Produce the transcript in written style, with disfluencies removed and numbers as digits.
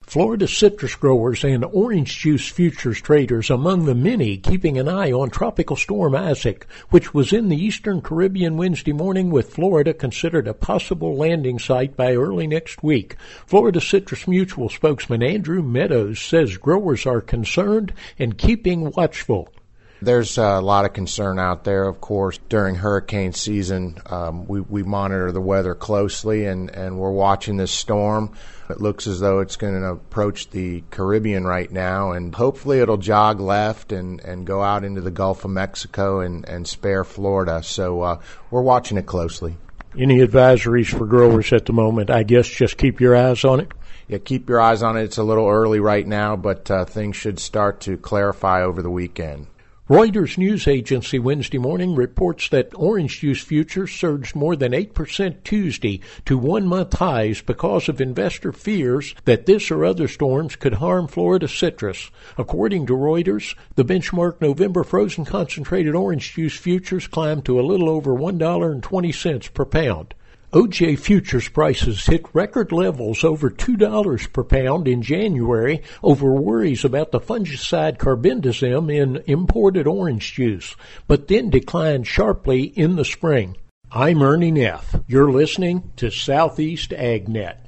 Florida citrus growers and orange juice futures traders among the many keeping an eye on Tropical Storm Isaac, which was in the eastern Caribbean Wednesday morning with Florida considered a possible landing site by early next week. Florida Citrus Mutual spokesman Andrew Meadows says growers are concerned and keeping watchful. There's a lot of concern out there, of course. During hurricane season, we monitor the weather closely, and we're watching this storm. It looks as though it's going to approach the Caribbean right now, and hopefully it'll jog left and go out into the Gulf of Mexico and spare Florida. So we're watching it closely. Any advisories for growers at the moment? I guess just keep your eyes on it? Yeah, keep your eyes on it. It's a little early right now, but things should start to clarify over the weekend. Reuters news agency Wednesday morning reports that orange juice futures surged more than 8% Tuesday to one-month highs because of investor fears that this or other storms could harm Florida citrus. According to Reuters, the benchmark November frozen concentrated orange juice futures climbed to a little over $1.20 per pound. OJ futures prices hit record levels over $2 per pound in January over worries about the fungicide carbendazim in imported orange juice, but then declined sharply in the spring. I'm Ernie Neff. You're listening to Southeast AgNet.